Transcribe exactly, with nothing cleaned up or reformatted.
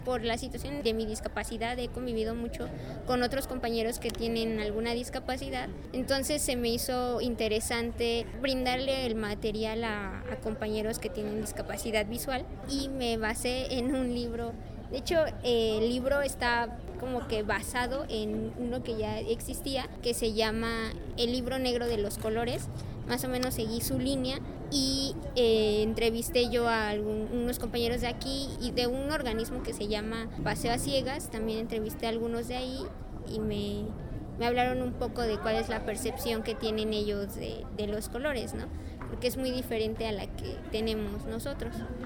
Por la situación de mi discapacidad he convivido mucho con otros compañeros que tienen alguna discapacidad, entonces se me hizo interesante brindarle el material a, a compañeros que tienen discapacidad visual y me basé en un libro. De hecho, eh, el libro está como que basado en uno que ya existía, que se llama El Libro Negro de los Colores. Más o menos seguí su línea y eh, entrevisté yo a algún, unos compañeros de aquí y de un organismo que se llama Paseo a Ciegas. También entrevisté a algunos de ahí y me, me hablaron un poco de cuál es la percepción que tienen ellos de, de los colores, ¿no? Porque es muy diferente a la que tenemos nosotros.